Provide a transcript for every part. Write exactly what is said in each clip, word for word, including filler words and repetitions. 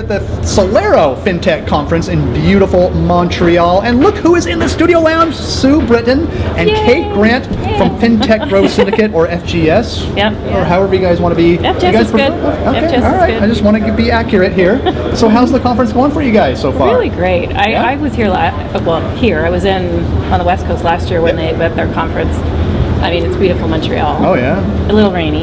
the Solero FinTech Conference in beautiful Montreal. And look who is in the studio lounge, Sue Britton and Yay. Kate Grant Yay. from FinTech Growth Syndicate, or F G S. Yep. Or however you guys want to be. F G S you guys is good. Okay, F G S all right. is good. I just want to be accurate here. So how's the conference going for you guys so far? Really great. I, Yeah? I was here, la- well, here. I was in on the West Coast last year when Yep. they had their conference. I mean, it's beautiful Montreal. Oh, yeah. A little rainy,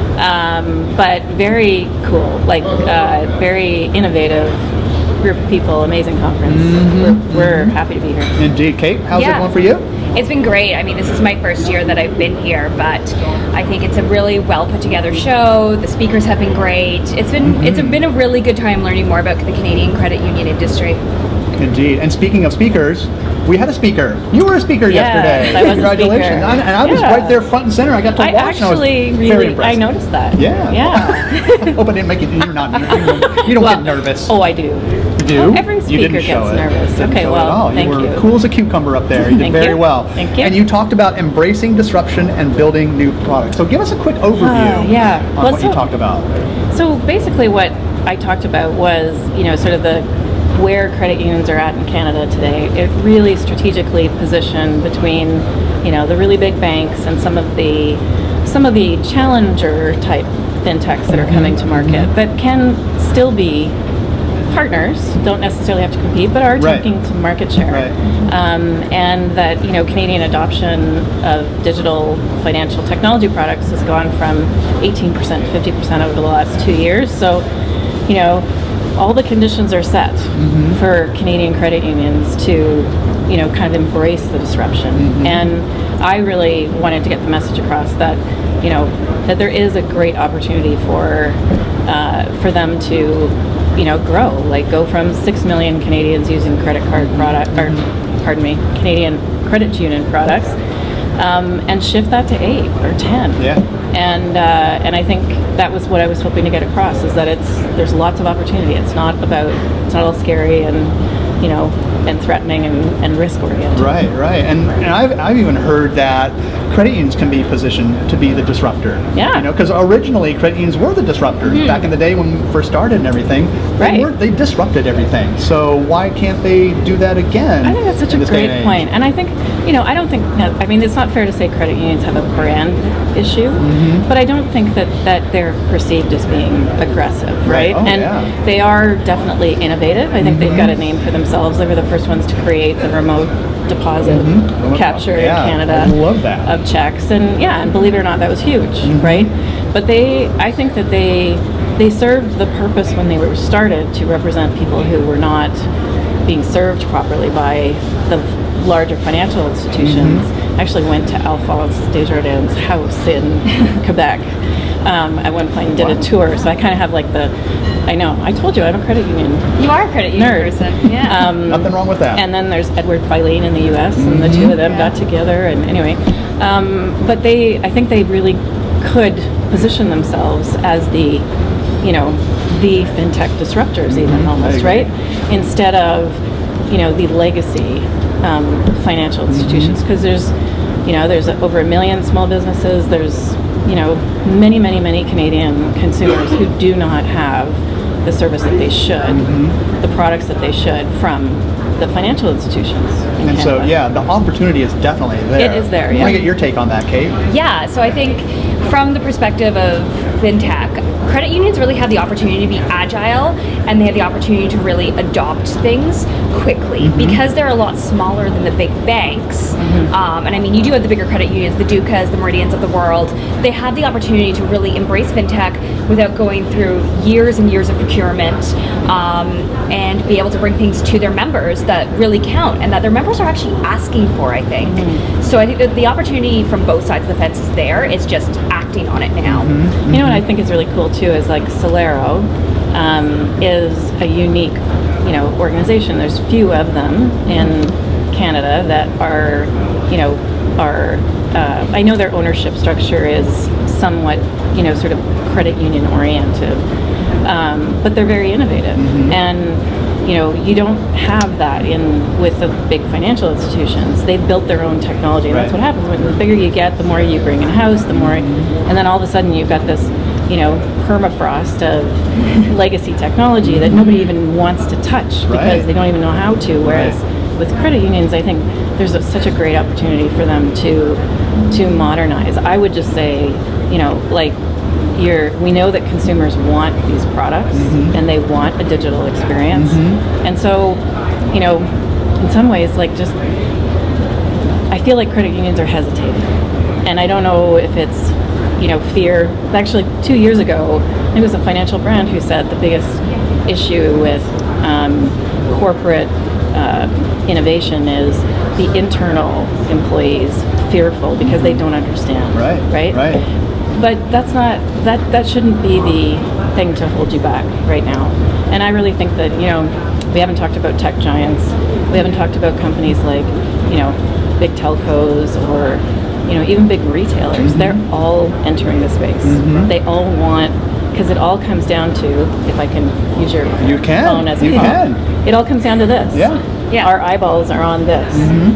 um, but very cool. Like, uh, very innovative group of people. Amazing conference. Mm-hmm. We're, we're happy to be here. Indeed. Kate, how's it Yeah. going for you? It's been great. I mean, this is my first year that I've been here, but I think it's a really well put together show. The speakers have been great. It's been Mm-hmm. it's been a really good time learning more about the Canadian credit union industry. Indeed. And speaking of speakers, we had a speaker. You were a speaker Yes, yesterday. I was a Congratulations. speaker. And, and I was Yeah. right there front and center. I got to I watch. and I was actually very really, impressed. I noticed that. Yeah. Yeah. Hope I didn't make you. You're not. You don't, you don't Well, get nervous. Oh, I do. You do? Oh, every You speaker didn't show gets it. nervous. Didn't Okay, show it well, at all. thank you were you. cool as a cucumber up there. You did Thank very you. well. Thank you. And you talked about embracing disruption and building new products. So give us a quick overview Uh, yeah. on Well, what you so- talked about. So basically what I talked about was, you know, sort of the where credit unions are at in Canada today. It really strategically positioned between, you know, the really big banks and some of the some of the challenger type fintechs that are coming to market that can still be partners, don't necessarily have to compete, but are Right. taking some market share. Right. Um, and that, you know, Canadian adoption of digital financial technology products has gone from eighteen percent to fifty percent over the last two years. So, you know, all the conditions are set Mm-hmm. for Canadian credit unions to, you know, kind of embrace the disruption. Mm-hmm. And I really wanted to get the message across that, you know, that there is a great opportunity for uh, for them to, you know, grow. Like go from six million Canadians using credit card product, or pardon me, Canadian credit union products, um, and shift that to eight or ten. Yeah. And uh, and I think that was what I was hoping to get across, is that it's there's lots of opportunity. It's not about it's not all scary and, you know, and threatening and, and risk oriented. Right, right. And, and I've, I've even heard that credit unions can be positioned to be the disruptor. Yeah. You know, because originally credit unions were the disruptors. Mm-hmm. Back in the day when we first started and everything, they, Right. were, they disrupted everything. So why can't they do that again? I think that's such in a this day great and age? point. And I think, you know, I don't think, that, I mean, it's not fair to say credit unions have a brand issue, Mm-hmm. but I don't think that, that they're perceived as being aggressive, Right. right? Oh, and yeah. they are definitely innovative. I think they've got a Mm-hmm. name for themselves. They were the first ones to create the remote deposit Mhm. capture Yeah, in Canada I love that. of checks. And yeah, and believe it or not, that was huge, Mm-hmm. right? But they, I think that they, they served the purpose when they were started to represent people who were not being served properly by the larger financial institutions. Mm-hmm. Actually went to Alphonse Desjardins' house in Quebec um, at one point and did Wow. a tour. So I kind of have like the, I know, I told you I'm a credit union You are a credit union nerd. person. Yeah. Um, Nothing wrong with that. and then there's Edward Filene in the U S and the Mm-hmm. two of them Yeah. got together and anyway. Um, but they, I think they really could position themselves as the, you know, the fintech disruptors even Mm-hmm. I almost, agree. right? Instead of, you know, the legacy um, financial Mm-hmm. institutions. Because there's, you know, there's over a million small businesses. There's, you know, many, many, many Canadian consumers who do not have the service that they should, Mm-hmm. the products that they should from the financial institutions in And so, Canada. yeah, the opportunity is definitely there. It is there, I want yeah. to get your take on that, Kate. Yeah, so I think from the perspective of fintech, credit unions really have the opportunity to be agile and they have the opportunity to really adopt things quickly because they're a lot smaller than the big banks. Um, and I mean, you do have the bigger credit unions, the Ducas, the Meridians of the world. They have the opportunity to really embrace fintech without going through years and years of procurement um, and be able to bring things to their members that really count and that their members are actually asking for, I think. So I think that the opportunity from both sides of the fence is there. It's just acting on it now. You know what I think is really cool too is like Solero um, is a unique, you know, organization. There's few of them in Canada that are, you know, are. Uh, I know their ownership structure is somewhat, you know, sort of credit union oriented, um, but they're very innovative and. You know, you don't have that in with the big financial institutions. They've built their own technology, and that's Right. what happens. When the bigger you get, the more you bring in house, the more, and then all of a sudden you've got this you know, permafrost of legacy technology that nobody even wants to touch because Right. they don't even know how to. Whereas Right. with credit unions, I think there's a, such a great opportunity for them to to modernize. I would just say, you know, like you're, we know that consumers want these products and they want a digital experience, and so, you know, in some ways, like just, I feel like credit unions are hesitating, and I don't know if it's, you know, fear. Actually, two years ago, I think it was a financial brand who said the biggest issue with um, corporate uh, innovation is the internal employees fearful because they don't understand. Right. Right. Right. But that's not, that that shouldn't be the thing to hold you back right now. And I really think that, you know, we haven't talked about tech giants. We haven't talked about companies like, you know, big telcos or, you know, even big retailers. They're all entering the space. They all want, because it all comes down to, if I can use your You can. phone as a You phone, can. it all comes down to this. Yeah. Yeah. Our eyeballs are on this,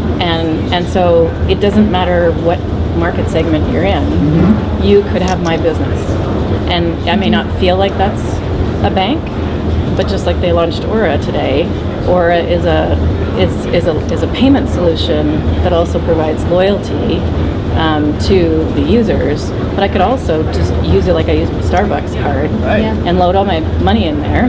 and and so it doesn't matter what market segment you're in. You could have my business, and I may not feel like that's a bank, but just like they launched Aura today, Aura is a is is a is a payment solution that also provides loyalty um, to the users. But I could also just use it like I use my Starbucks card Right. Yeah. and load all my money in there,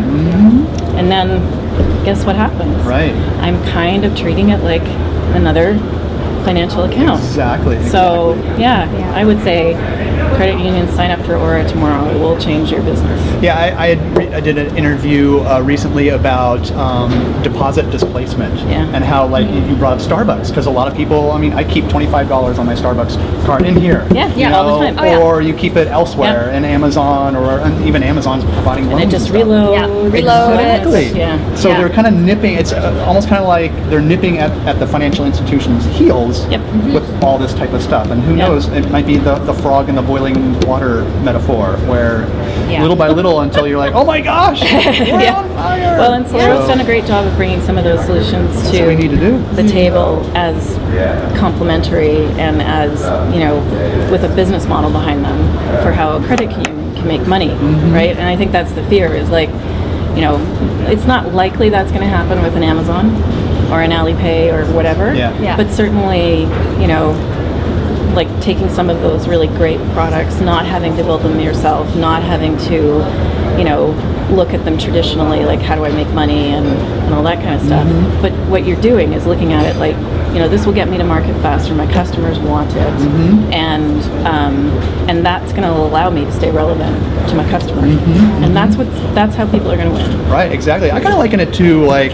and then guess what happens? Right. I'm kind of treating it like another financial account. Exactly. So exactly. yeah, Yeah. I would say credit unions, sign up for Aura tomorrow. It will change your business. Yeah, I, I, had re- I did an interview uh, recently about um, deposit displacement Yeah. and how, like, you you brought up Starbucks, because a lot of people, I mean, I keep twenty-five dollars on my Starbucks card in here. Yeah, you yeah, all the know, time. Oh, yeah. Or you keep it elsewhere Yeah. in Amazon, or and even Amazon's providing loans And it just stuff. reloads. Yeah, reload it. Exactly. Yeah. So Yeah. they're kind of nipping. It's uh, almost kind of like they're nipping at, at the financial institution's heels Yep. with all this type of stuff. And who Yeah. knows? It might be the, the frog in the boiling water metaphor, where Yeah. little by little until you're like, oh my gosh, we're Yeah. on fire. Well, and Solero's So done a great job of bringing some of those solutions that's what we need to to do. the table as complementary and as, you know, with a business model behind them for how a credit union can make money, Mm-hmm. right? And I think that's the fear is like, you know, it's not likely that's going to happen with an Amazon or an Alipay or whatever. Yeah. Yeah. But certainly, you know, like taking some of those really great products, not having to build them yourself, not having to, you know, look at them traditionally, like how do I make money and, and all that kind of stuff. Mm-hmm. But what you're doing is looking at it like, you know, this will get me to market faster. My customers want it, Mm-hmm. and um, and that's going to allow me to stay relevant to my customers. Mm-hmm. And that's what that's how people are going to win. Right, exactly. I kind of liken it to like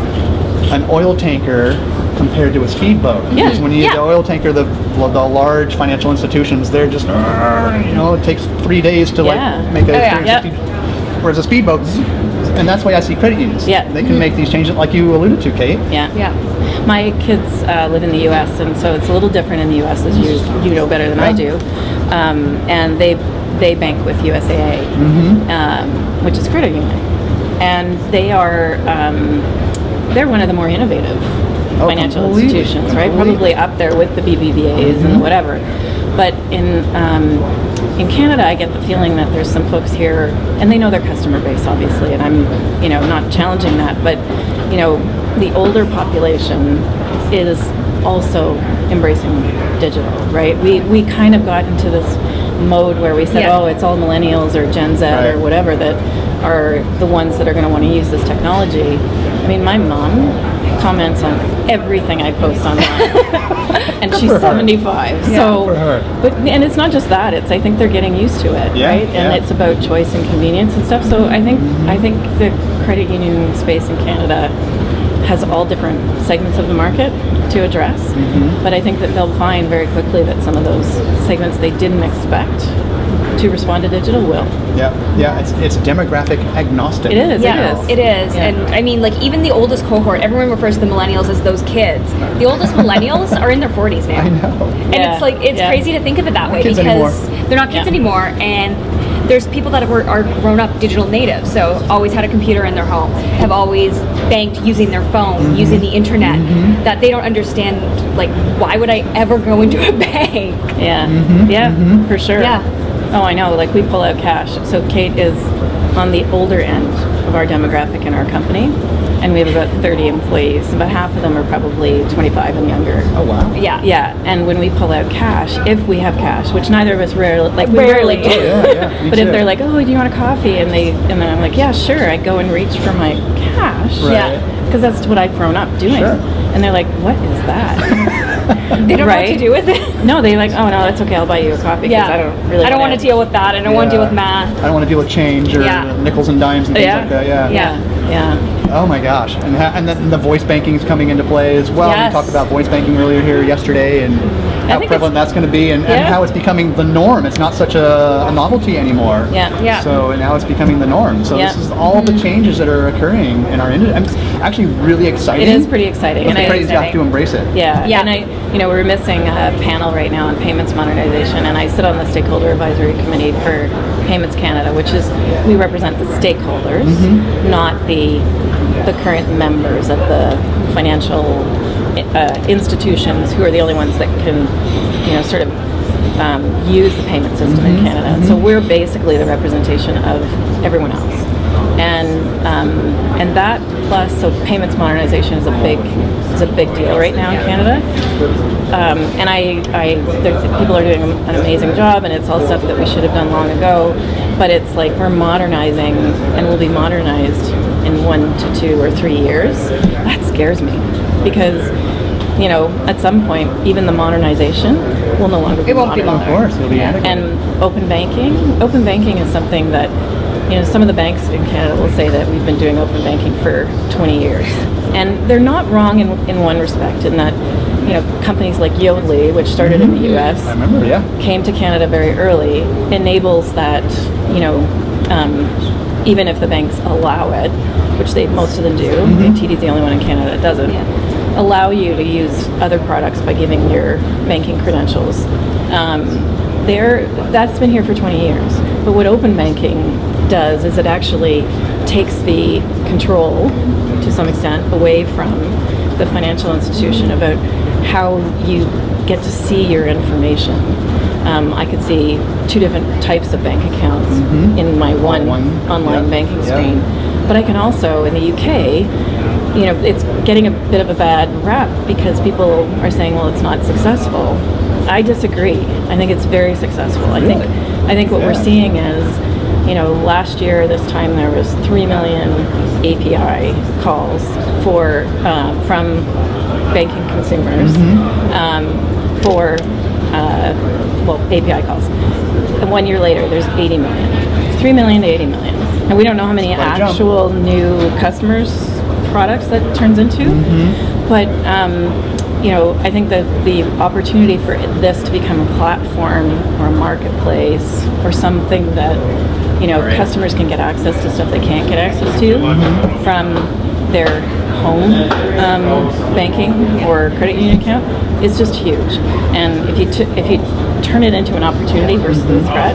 an oil tanker compared to a speedboat. Yeah, Because when you yeah. the oil tanker, the the large financial institutions, they're just, "Arr," you know, it takes three days to Yeah. like make a Oh, yeah. three hundred sixty Whereas a speedboat, zzz, and that's why I see credit unions. Yeah. They can make these changes, like you alluded to, Kate. Yeah. Yeah. My kids uh, live in the U S, and so it's a little different in the U S, as you you know better than I Yeah. do. Um, and they they bank with U S A A, um, which is credit union, and they are um, they're one of the more innovative Oh, financial completely, institutions, right? completely. Probably up there with the B B V As and whatever. But in um, in Canada, I get the feeling that there's some folks here, and they know their customer base, obviously, and I'm, you know, not challenging that, but, you know, the older population is also embracing digital, right? We we kind of got into this mode where we said, Yeah. oh, it's all millennials or Gen Z Right. or whatever that are the ones that are going to want to use this technology. I mean, my mom comments on everything I post online, and she's for her. seventy-five. So, for her. but and it's not just that. It's I think they're getting used to it, Yeah, right? And yeah. it's about choice and convenience and stuff. So I think I think the credit union space in Canada has all different segments of the market to address. Mm-hmm. But I think that they'll find very quickly that some of those segments they didn't expect to respond to digital will. Yeah, yeah. It's it's demographic agnostic. It is. Yeah, it is. it is. Yeah. And I mean, like, even the oldest cohort, everyone refers to the millennials as those kids. The oldest millennials are in their forties now. I know. And Yeah, it's like, it's yeah. crazy to think of it that way kids because anymore. they're not kids Yeah. anymore. And there's people that were, are grown up digital natives, so always had a computer in their home, have always banked using their phone, Mm-hmm. using the internet, that they don't understand, like, why would I ever go into a bank? Yeah. Mm-hmm. Yeah. For sure. Yeah. Oh, I know. Like we pull out cash. So Kate is on the older end of our demographic in our company, and we have about thirty employees. About half of them are probably twenty-five and younger. Oh wow. Yeah. Yeah, and when we pull out cash, if we have cash, which neither of us rarely, like we Rarely. rarely do. Yeah, yeah, me But if too. they're like, oh, do you want a coffee? And they, and then I'm like, yeah, sure. I go and reach for my cash. Right. Yeah. Because that's what I've grown up doing. Sure. And they're like, what is that? They don't know what Right? to do with it. No, they like, oh no, that's okay. I'll buy you a coffee. 'Cause Yeah. I don't really. I don't want wanna- to deal with that. I don't want to deal with math. I don't want to deal with change or Yeah. nickels and dimes and things Yeah. like that. Yeah. Yeah. Yeah. Oh my gosh, and ha- and then the voice banking is coming into play as well. Yes. We talked about voice banking earlier here yesterday, and how think prevalent it's- that's going to be, and, and Yeah. how it's becoming the norm. It's not such a, a novelty anymore. Yeah. Yeah. So now it's becoming the norm. So Yeah. this is all the changes that are occurring in our industry. It's actually really exciting. It is pretty exciting. But And the I- crazy have to embrace it. Yeah, Yeah. and I, you know, we're missing a panel right now on payments modernization, and I sit on the stakeholder advisory committee for Payments Canada, which is we represent the stakeholders, not the the current members of the financial uh, institutions who are the only ones that can, you know, sort of um, use the payment system in Canada. So we're basically the representation of everyone else. And um, and that plus so payments modernization is a big is a big deal right now in Canada. Um, and I, I there's, people are doing an amazing job, and it's all stuff that we should have done long ago. But it's like we're modernizing, and we'll be modernized in one to two or three years. That scares me because, you know, at some point, even the modernization will no longer be It won't be modern. Of course, it'll be adequate. And open banking, open banking is something that, you know, some of the banks in Canada will say that we've been doing open banking for twenty years. And they're not wrong in, in one respect, in that, you know, companies like Yodlee, which started in the U S, I remember, yeah. came to Canada very early, enables that, you know, um, even if the banks allow it, which they most of them do, T D's the only one in Canada that doesn't, allow you to use other products by giving your banking credentials. Um, there, that's been here for twenty years. But what open banking does is it actually takes the control, to some extent, away from the financial institution about how you get to see your information. Um, I could see two different types of bank accounts in my one, one, online yeah, banking yeah. screen. But I can also, in the U K, you know, it's getting a bit of a bad rap because people are saying, well, it's not successful. I disagree. I think it's very successful. I think I think what we're Yeah. seeing is, you know, last year this time there was three million A P I calls for uh, from banking consumers um, for uh, well A P I calls. And one year later, there's eighty million, three million to eighty million, and we don't know how many Quite a jump. actual new customers products that turns into. But um, you know, I think that the opportunity for this to become a platform or a marketplace or something that, you know, customers can get access to stuff they can't get access to from their home um, banking or credit union account is just huge. And if you t- if you turn it into an opportunity versus a threat,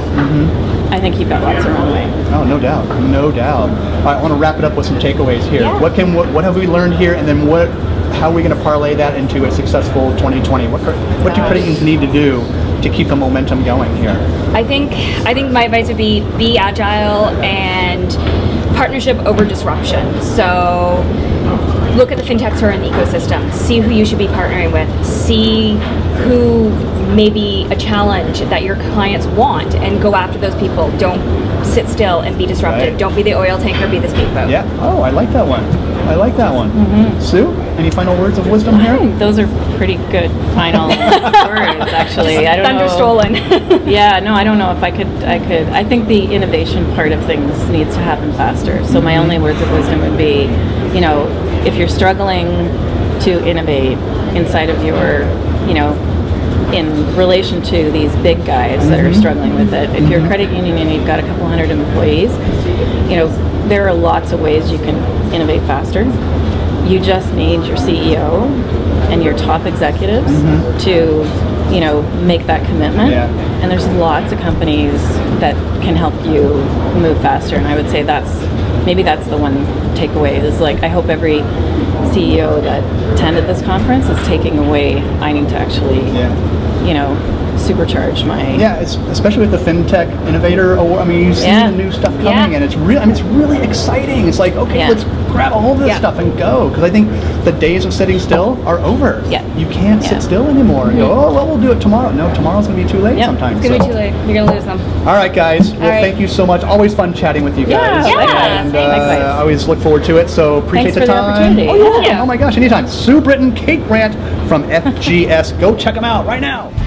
I think you've got lots of runway. Oh, no doubt, no doubt. All right, I want to wrap it up with some takeaways here. Yeah. What can what, what have we learned here, and then what? How are we going to parlay that into a successful twenty twenty? What what do credit unions need to do to keep the momentum going here? I think I think my advice would be be agile and partnership over disruption. So look at the fintechs who are in the ecosystem. See who you should be partnering with. See who may be a challenge that your clients want, and go after those people. Don't sit still and be disruptive. Right. Don't be the oil tanker. Be the speedboat. Yeah. Oh, I like that one. I like that one. Sue, any final words of wisdom I here? think those are pretty good final words, actually. I don't Thunder know. stolen. Yeah, no, I don't know if I could. I could. I think the innovation part of things needs to happen faster. So my only words of wisdom would be, you know, if you're struggling to innovate inside of your, you know, in relation to these big guys that are struggling with it. If you're a credit union and you've got a couple hundred employees, you know, there are lots of ways you can innovate faster. You just need your C E O and your top executives to, you know, make that commitment. Yeah. And there's lots of companies that can help you move faster. And I would say that's, maybe that's the one takeaway is like, I hope every C E O that attended this conference is taking away, I need to actually, Yeah. you know, supercharge my. Yeah, it's, especially with the FinTech Innovator Award. I mean, you see Yeah. the new stuff coming, Yeah. and it's really, I mean, it's really exciting. It's like, okay, Yeah. let's grab a hold of this Yeah. stuff and go, because I think the days of sitting still are over. Yeah. You can't Yeah. sit still anymore and go, oh, well, we'll do it tomorrow. No, tomorrow's gonna be too late Yep. sometimes. It's gonna so. be too late. You're gonna lose them. All right, guys. Well, All right. thank you so much. Always fun chatting with you Yeah, guys. likewise. And Likewise. uh, I always look forward to it. So appreciate Thanks the for the time. opportunity. Oh yeah. Yeah. Oh my gosh, anytime. Sue Britton, Kate Grant from F G S. Go check them out right now.